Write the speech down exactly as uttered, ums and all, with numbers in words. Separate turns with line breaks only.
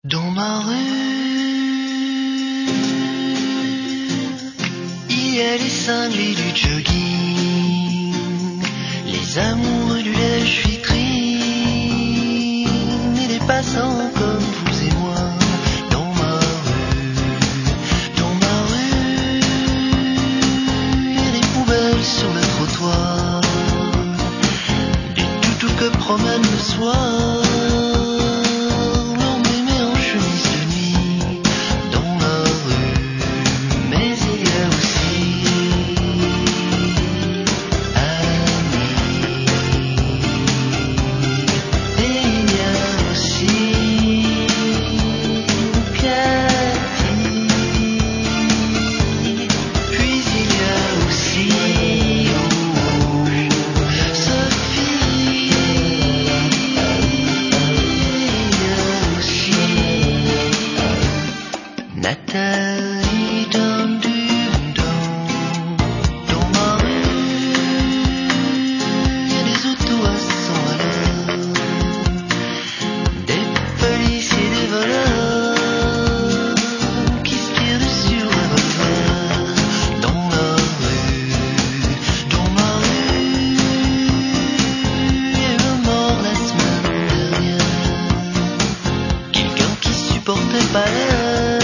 Dans ma rue, il y a les cinglés du jogging, les amoureux du lèche-vitrine et les passants comme vous et moi. Dans ma rue, dans ma rue, il y a des poubelles sur le trottoir, des toutous que promènent le soir. Nathalie donne du don. Dans ma rue, il y a des autos à cent à l'heure, des policiers, des voleurs qui se tirent dessus au revolver. Dans la rue, dans ma rue, il y a eu un mort la semaine dernière, quelqu'un qui supportait pas l'air.